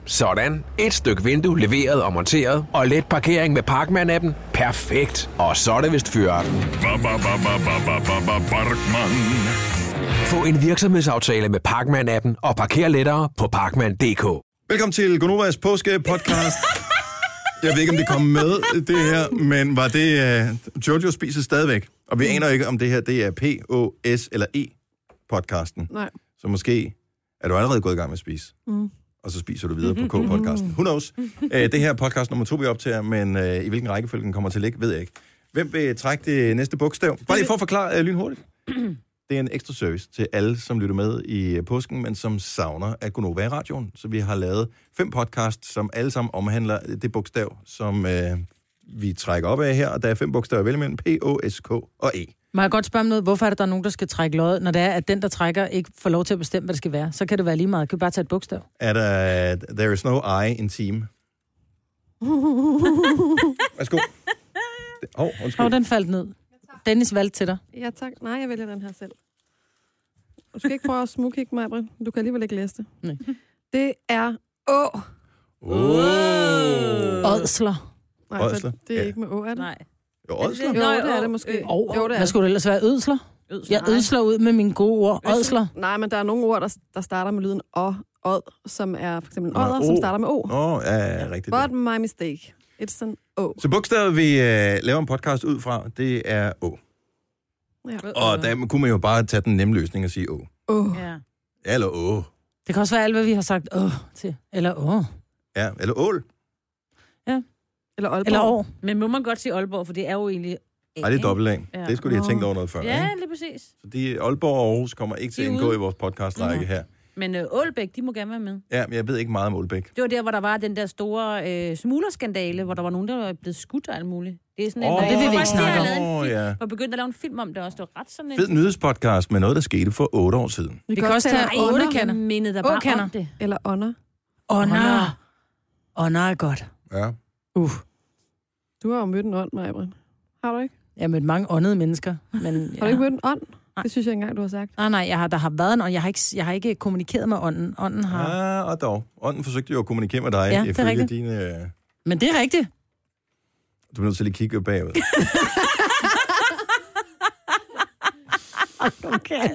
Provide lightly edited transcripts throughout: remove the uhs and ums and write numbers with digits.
Sådan. Et stykke vindue leveret og monteret, og let parkering med Parkman-appen. Perfekt. Og så er det vist fyraften. Få en virksomhedsaftale med Parkman-appen og parker lettere på parkman.dk. Velkommen til Gonovas påske-podcast. Jeg ved ikke, om det kom med, det her, men var det Jojo spiser stadigvæk. Og vi aner ikke, om det her det er P, O, S eller E-podcasten. Nej. Så måske er du allerede gået i gang med at spise. Og så spiser du videre på K-podcasten. Who knows? Det her er podcast nummer 2, vi optager, men i hvilken rækkefølge den kommer til at ligge, ved jeg ikke. Hvem vil trække det næste bogstav? Bare lige for at forklare lynhurtigt. Det er en ekstra service til alle, som lytter med i påsken, men som savner at Gonova i radioen. Så vi har lavet 5 podcasts, som alle sammen omhandler det bogstav, som vi trækker op af her. Og der er 5 bogstaver at vælge mellem P, O, S, K og E. Må jeg godt spørge om noget? Hvorfor er det, der er nogen, der skal trække lod, når det er, at den, der trækker, ikke får lov til at bestemme, hvad det skal være? Så kan det være lige meget. Kan vi bare tage et bogstav? Er der there is no I in team? Værsgo. Undskyld. Den faldt ned. Dennis valgte til dig. Ja, tak. Nej, jeg vælger den her selv. Du skal ikke prøve at smugkigge mig, Britt. Du kan alligevel ikke læse det. Nej. Det er Å. Ådsler. Nej, Ådsler? det er ikke med Å, er det? Nej. Jo, Ådsler. Jo, det er det måske. Jo, det er Hvad skulle det ellers være? Ødsler? Jeg ødsler ud med mine gode ord. Ådsler. Nej, men der er nogle ord, der starter med lyden Å, som er for eksempel en odder, som starter med O. Ja, rigtigt. But my mistake. It's an O. Så bogstavet, vi laver en podcast ud fra, det er Å. Ja. Og der kunne man jo bare tage den nemme løsning og sige Å. Ja. Eller Å. Det kan også være alt, hvad vi har sagt til. Eller Ja, eller Ål. Ja. Eller Aalborg. Eller år. Men må man godt sige Aalborg, for det er jo egentlig... Nej, det er dobbelt A. Ja. Det skulle de have tænkt over noget før. Ja, ikke? lige præcis. Så de Aalborg og Aarhus kommer ikke til at indgå i vores podcastrække her. Men Aalbæk, de må gerne være med. Ja, men jeg ved ikke meget om Aalbæk. Det var der, hvor der var den der store smuglerskandale, hvor der var nogen, der var blevet skudt og alt muligt. Det er sådan det vil vi ikke snakke om. Ja. Og begyndte at lave en film om det også. Det var ret sådan en... Fed nyhedspodcast med noget, der skete for 8 år siden. Vi kan også tage åndekander. mindede der bare Åkander. om det. Eller ånder. Ånder er godt. Ja. Du har jo mødt en ånd, Maj-Britt. Har du ikke? Jeg har mødt mange åndede mennesker. Men Har du ikke mødt en ånd? Det synes jeg ikke engang, du har sagt. Nej, der har været en ånd. Jeg har ikke kommunikeret med ånden. Ånden har... Ja, og dog. Ånden forsøgte jo at kommunikere med dig. Ja, det er rigtigt. Dine... Men det er rigtigt. Du bliver nødt til at kigge bagud. Okay.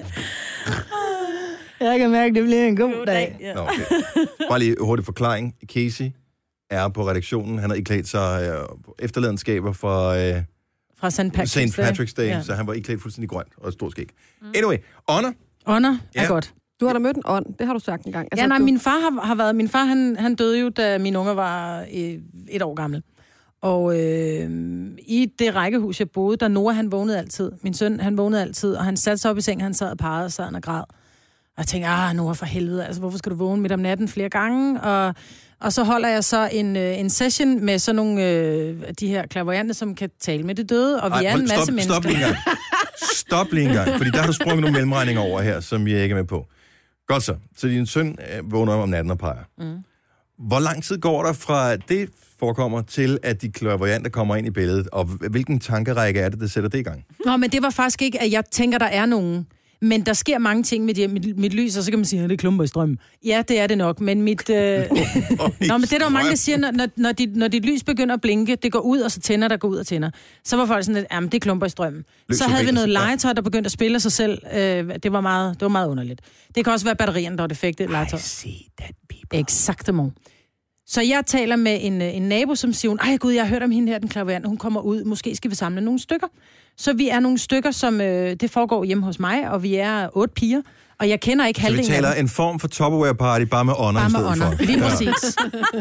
Jeg kan mærke, det bliver en god dag. Ja. Nå, okay. Bare lige hurtig forklaring. Casey er på redaktionen. Han har iklædt sig efterladenskaber Fra St. Patrick's Day, Ja. så han var iklædt fuldstændig grønt og et stort skæg. Anyway, Honor. Ånder er Ja. godt. Du har da mødt en ånd. Det har du sagt en gang. Ja, nej, min far har været... Min far, han døde jo, da mine unger var 1 år gammel. Og i det rækkehus, jeg boede, der Noah, han vågnede altid. Min søn, han vågnede altid, og han satte sig op i sengen, han sad og pegede, sad og græd. Og jeg tænkte, Noah, for helvede, altså, hvorfor skal du vågne midt om natten flere gange? Og så holder jeg så en session med sådan nogle de her clairvoyante, som kan tale med det døde, og vi er en masse mennesker. Stop lige en gang, fordi der har du sprunget nogle mellemregninger over her, som jeg ikke er med på. Godt så. Så din søn vågner om natten og peger. Hvor lang tid går der fra det forekommer til, at de clairvoyante kommer ind i billedet, og hvilken tankerække er det, der sætter det i gang? Nå, men det var faktisk ikke, at jeg tænker, der er nogen. Men der sker mange ting med mit lys, og så kan man sige, at det klumper i strømmen. Ja, det er det nok, men mit... Nå, men det er der jo mange, der siger, når dit lys begynder at blinke, det går ud, og så tænder, der går ud og tænder. Så var folk sådan lidt, jamen det klumper i strømmen. Så havde vi noget legetøj, der begyndte at spille sig selv. Det var meget underligt. Det kan også være batterierne, der var defekte legetøj. I see that people. Exactement. Så jeg taler med en nabo, som siger, ej gud, jeg har hørt om hende her, den clairvoyante, hun kommer ud, måske skal vi samle nogle stykker. Så vi er nogle stykker, som det foregår hjemme hos mig, og vi er 8 piger, og jeg kender ikke halvdelen af dem. Så vi taler en form for Tupperware party, bare med ånder i stedet for. Lige præcis.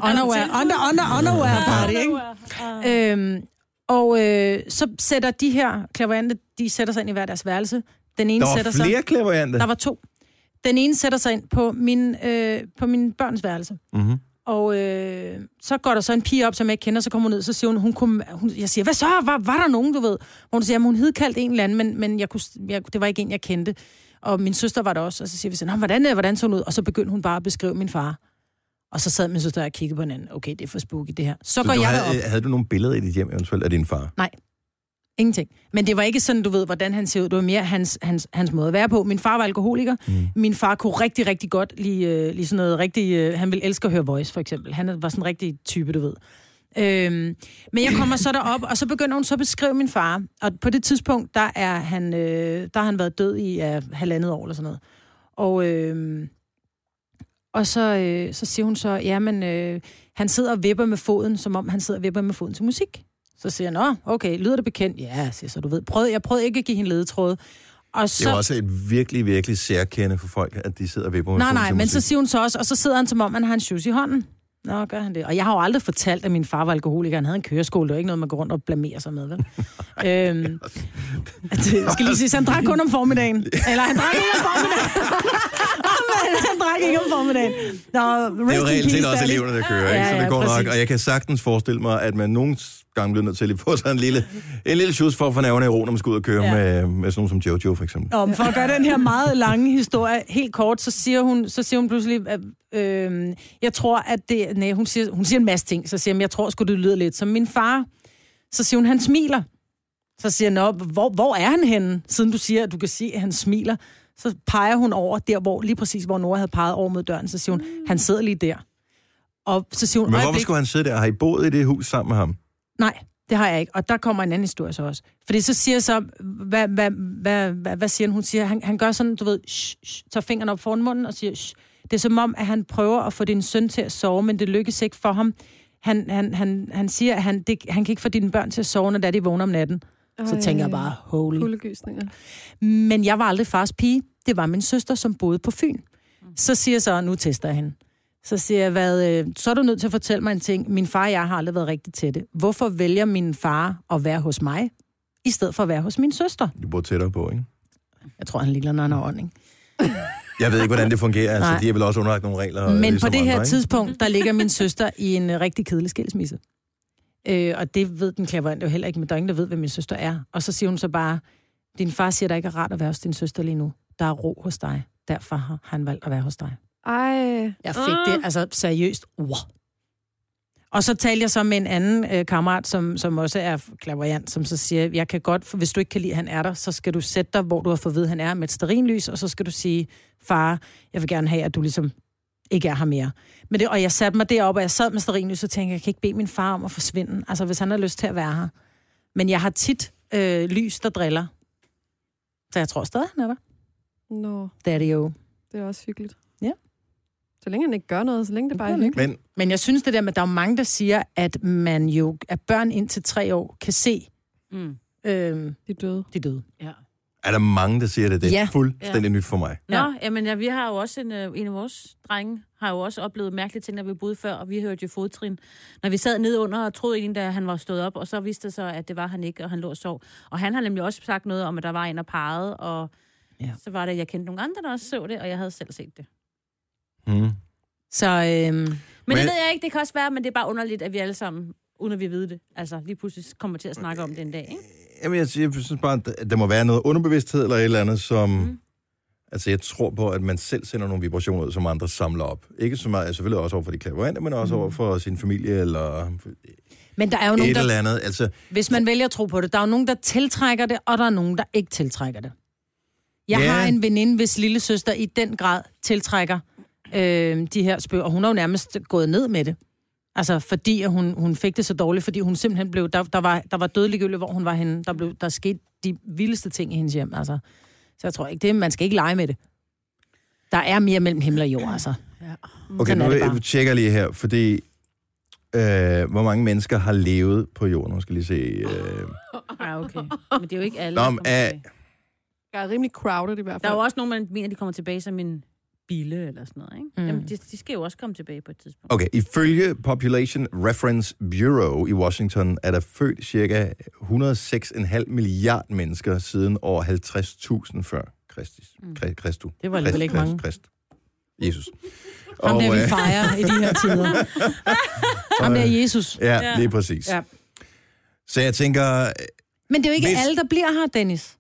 Underwear party, ikke? Og så sætter de her clairvoyante, de sætter sig ind i hver deres værelse. Den ene Der var flere clairvoyante? Der var 2. Den ene sætter sig ind på min børns værelse. Mm-hmm. Og så går der så en pige op, som jeg ikke kender, så kommer hun ned, så siger hun jeg siger, hvad så? Var der nogen, du ved? Hun siger, hun hed kaldt en eller anden, men det var ikke en, jeg kendte. Og min søster var der også, og så siger vi sådan, hvordan så hun ud? Og så begyndte hun bare at beskrive min far. Og så sad min søster og kiggede på hinanden. Okay, det er for spooky, det her. Så går jeg derop. Havde du nogle billeder i dit hjem, eventuelt, af din far? Nej. Ingenting. Men det var ikke sådan, du ved, hvordan han ser ud. Det var mere hans måde at være på. Min far var alkoholiker. Min far kunne rigtig, rigtig godt lide sådan noget rigtig... han ville elske at høre Voice, for eksempel. Han var sådan en rigtig type, du ved. Men jeg kommer så derop, og så begynder hun så at beskrive min far. Og på det tidspunkt, der har han været død i 1,5 år eller sådan noget. Og så siger hun så, jamen, han sidder og vipper med foden, som om han sidder og vipper med foden til musik. Så siger han, okay, lyder det bekendt? Ja, siger så, du ved. Jeg prøvede ikke at give hende ledetråd. Og så... Det er også et virkelig, virkelig særkende for folk, at de sidder og vipper med foden til musik. Nej, men så siger hun så også, og så sidder han, som om han har en shoes i hånden. Nå, gør han det. Og jeg har jo aldrig fortalt, at min far var alkoholiker. Han havde en køreskole. Det var ikke noget, man går rundt og blamerer sig med, vel? Jeg skal lige sige, han drak kun om formiddagen. Eller han drak ikke om formiddagen. Han drak ikke om formiddagen. Det er jo reelt set også eleverne, der kører, ikke? Så det går nok. Og jeg kan sagtens forestille mig, at man nogle gange bliver nødt til at få sig en lille shoes for at få nerverne i ro, når man skal ud og køre med sådan nogen som Jojo, for eksempel. For at gøre den her meget lange historie helt kort, så siger hun pludselig, jeg tror, at det... Nej, hun siger en masse ting. Så siger hun, jeg tror sgu, det lyder lidt som min far. Så siger hun, han smiler. Så siger han, hvor er han henne? Siden du siger, at du kan se, at han smiler. Så peger hun over der, lige præcis hvor Nora havde peget over mod døren. Så siger hun, han sidder lige der. Og så siger hun, men hvorfor skulle han sidde der? Har I boet i det hus sammen med ham? Nej, det har jeg ikke. Og der kommer en anden historie så også. Fordi så siger så, hvad siger han? Hun siger, han gør sådan, du ved, tager fingeren op foran munden og siger, shh. Det er som om, at han prøver at få din søn til at sove, men det lykkes ikke for ham. Han siger, at han kan ikke få dine børn til at sove, når de vågner om natten. Så tænker jeg bare, holy. Men jeg var aldrig fars pige. Det var min søster, som boede på Fyn. Så siger jeg så, nu tester jeg hende. Så siger jeg, så er du nødt til at fortælle mig en ting. Min far og jeg har aldrig været rigtig tætte. Hvorfor vælger min far at være hos mig, i stedet for at være hos min søster? Du bor tættere på, ikke? Jeg tror, han ligger, når han har ånding. Jeg ved ikke, hvordan det fungerer. Altså, de har vel også underlagt nogle regler. Men på det her tidspunkt, der ligger min søster i en rigtig kedelig skilsmisse. Og det ved den klaverant jo heller ikke, men der er ingen, der ved, hvad min søster er. Og så siger hun så bare, din far siger, der ikke er rart at være hos din søster lige nu. Der er ro hos dig. Derfor har han valgt at være hos dig. Jeg fik det altså seriøst. Og så talte jeg så med en anden kammerat, som også er klaverant, som så siger, jeg kan godt, for hvis du ikke kan lide, at han er der, så skal du sætte dig, hvor du har fået at vide, at han er med et stearinlys, og så skal du sige, far, jeg vil gerne have, at du ligesom ikke er her mere. Men og jeg satte mig deroppe, og jeg sad med stearinlys, og tænkte, jeg kan ikke bede min far om at forsvinde, altså hvis han har lyst til at være her. Men jeg har tit lys, der driller. Så jeg tror stadig, han er der. Daddy-o. Det er også hyggeligt. Ja. Så længe han ikke gør noget, så længe det bare er hyggeligt. Men jeg synes det der med, der er mange, der siger, at man jo, at børn indtil 3 år kan se de døde. Ja. Er der mange, der siger det? Det er fuldstændig nyt for mig. Nå, jamen vi har jo også en af vores drenge, har jo også oplevet mærkelige ting, når vi boede før, og vi hørte jo fodtrin. Når vi sad nede under og troede egentlig, da han var stået op, og så viste det sig, at det var han ikke, og han lå og sov. Og han har nemlig også sagt noget om, at der var en, der pegede, og så var det, jeg kendte nogle andre, der også så det, og jeg havde selv set det. Så, men det ved jeg ikke, det kan også være, men det er bare underligt, at vi alle sammen, uden at vi ved det, altså lige pludselig kommer til at snakke om det en dag, ikke? Jamen, jeg synes bare, at der må være noget underbevidsthed eller et eller andet, som... Altså, jeg tror på, at man selv sender nogle vibrationer ud, som andre samler op. Ikke så meget, selvfølgelig også over for de klaverante, men også over for sin familie eller... Men der er jo nogen, et eller andet, altså... Hvis man vælger at tro på det, der er jo nogen, der tiltrækker det, og der er nogen, der ikke tiltrækker det. Jeg har en veninde, hvis lille søster i den grad tiltrækker de her spøger, og hun har jo nærmest gået ned med det. Altså, fordi at hun fik det så dårligt, fordi hun simpelthen blev... Der var dødelig hvor hun var henne. Der skete de vildeste ting i hendes hjem, altså. Så jeg tror ikke, man skal ikke lege med det. Der er mere mellem himmel og jord, altså. Ja. Okay, nu tjekker jeg lige her, fordi... hvor mange mennesker har levet på jorden? Nu skal lige se... okay. Men det er jo ikke alle. Der er rimelig crowded i hvert fald. Der er jo også nogen, man mener, de kommer tilbage som en bille eller sådan noget, ikke? Jamen, de skal jo også komme tilbage på et tidspunkt. Okay, ifølge Population Reference Bureau i Washington er der født cirka 106,5 milliard mennesker siden år 50.000 før Kristus. Det var alligevel ikke mange. Jesus. Ham der, vi fejrer i de her tider. Ham der Jesus. Ja, lige præcis. Ja. Så jeg tænker... Men det er jo ikke alle, der bliver her, Dennis.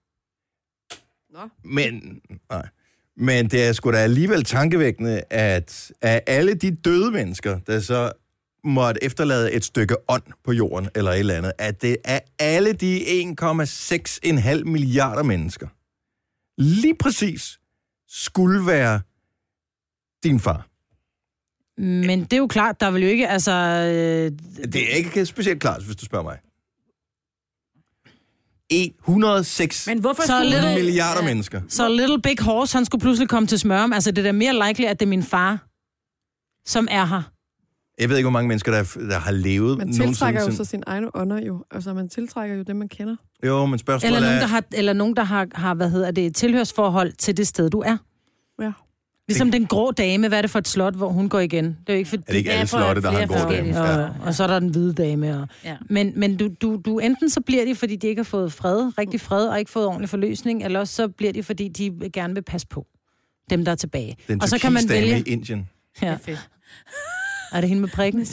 Men det er sgu da alligevel tankevækkende, at af alle de døde mennesker, der så måtte efterlade et stykke ånd på jorden, eller et eller andet, at det er alle de 1,6,5 milliarder mennesker, lige præcis skulle være din far. Men det er jo klart, der vil jo ikke, altså... Det er ikke specielt klart, hvis du spørger mig. 106 milliarder mennesker. Så Little Big Horse, han skulle pludselig komme til Smørum. Altså, det er da mere likely, at det er min far, som er her. Jeg ved ikke, hvor mange mennesker, der har levet... Man tiltrækker jo så sin egne ånder jo. Altså, man tiltrækker jo dem, man kender. Jo, men spørgsmålet eller nogen, der har et tilhørsforhold til det sted, du er. Ja. Ligesom den grå dame, hvad er det for et slot, hvor hun går igen? Det er jo ikke fordi... Er det ikke alle slotte, der har en grå dame? Ja. Og så er der den hvide dame. Og... Ja. Men du enten så bliver de, fordi de ikke har fået rigtig fred, og ikke fået ordentlig forløsning, eller også så bliver de, fordi de gerne vil passe på dem, der er tilbage. Den og så kan man vælge... i Indien. Ja. Det er fedt. Er det hende med prikken?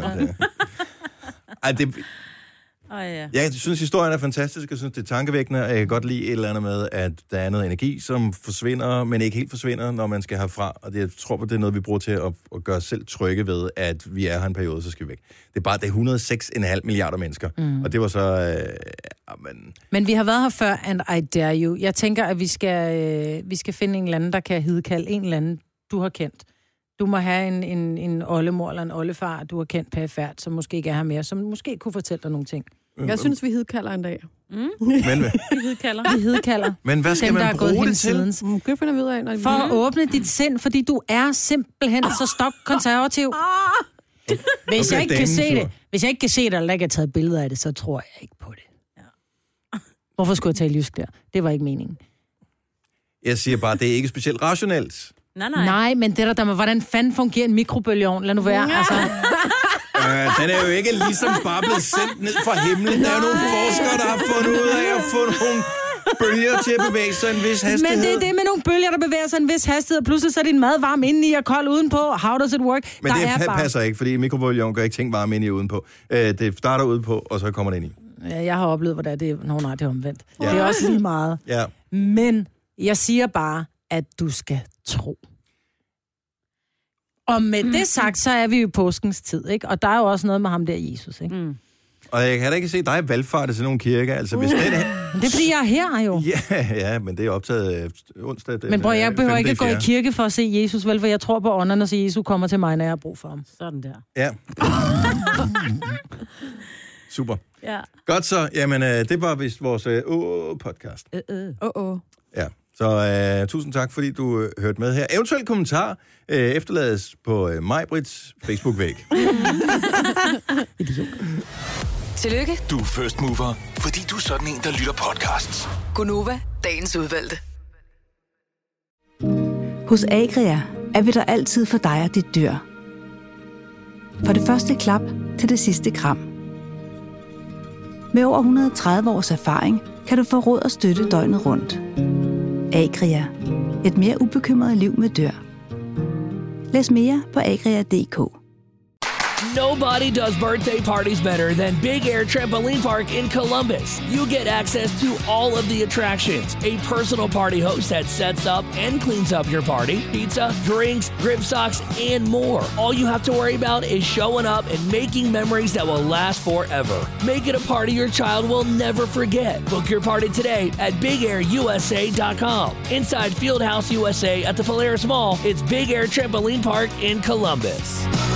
Ja, det... Jeg synes, historien er fantastisk. Jeg synes, det er tankevækkende. Jeg kan godt lide et eller andet med, at der er noget energi, som forsvinder, men ikke helt forsvinder, når man skal herfra. Og jeg tror, det er noget, vi bruger til at gøre os selv trygge ved, at vi er her en periode, så skal vi væk. Det er 106,5 milliarder mennesker. Og det var så... Men vi har været her før, and I dare you. Jeg tænker, at vi skal finde en eller anden, der kan hidkalde en eller anden, du har kendt. Du må have en oldemor eller en oldefar, du har kendt perifært, som måske ikke er her mere, som måske kunne fortælle dig nogle ting. Jeg synes, vi hidkalder en dag. Men, vi hidkalder. Men hvad skal man bruge det til? Det finder vi ud af. For at åbne dit sind, fordi du er simpelthen så stokkonservativ. Hvis jeg ikke kan se det, eller ikke har taget billeder af det, så tror jeg ikke på det. Ja. Hvorfor skulle jeg tale jysk der? Det var ikke meningen. Jeg siger bare, det er ikke specielt rationelt. Nej, men det der med, hvordan fanden fungerer en mikrobølgeovn? Lad nu være, altså. Den er jo ikke ligesom bare blevet sendt ned fra himlen. Der er nogle forskere, der har fundet ud af at få nogle bølger til at bevæge sig en vis hastighed. Men det er det med nogle bølger, der bevæger sig en vis hastighed, og pludselig så er din mad varm indeni og kold udenpå. How does it work? Men det passer ikke, fordi mikrobølgeovn gør ikke ting varme indeni og udenpå. Det starter udenpå, og så kommer det ind i. Ja, jeg har oplevet, hvordan det er. Nej, det er omvendt. Ja. Det er også lige meget. Ja. Men jeg siger bare, at du skal tro. Og med det sagt, så er vi jo i påskens tid, ikke? Og der er jo også noget med ham der, Jesus, ikke? Og jeg kan da ikke se dig valgfarte til nogle kirker, altså hvis det er... Det er fordi, jeg er her jo. Ja, men det er optaget onsdag. Men bror, jeg behøver ikke at gå i kirke for at se Jesus, vel? For jeg tror på ånderne, så Jesus kommer til mig, når jeg har brug for ham. Sådan der. Ja. Super. Ja. Godt så. Jamen, det var vist vores podcast. Ja. Så tusind tak, fordi du hørte med her. Eventuelt kommentar efterlades på Majbrits Facebook-væg. Tillykke. Du er first mover, fordi du er sådan en, der lytter podcasts. Gunova, dagens udvalgte. Hos Agria er vi der altid for dig og dit dyr. Fra det første klap til det sidste kram. Med over 130 års erfaring kan du få råd og støtte døgnet rundt. Agria. Et mere ubekymret liv med dyr. Læs mere på agria.dk. Nobody does birthday parties better than Big Air Trampoline Park in Columbus. You get access to all of the attractions, a personal party host that sets up and cleans up your party, pizza, drinks, grip socks, and more. All you have to worry about is showing up and making memories that will last forever. Make it a party your child will never forget. Book your party today at BigAirUSA.com. Inside Fieldhouse USA at the Polaris Mall, it's Big Air Trampoline Park in Columbus.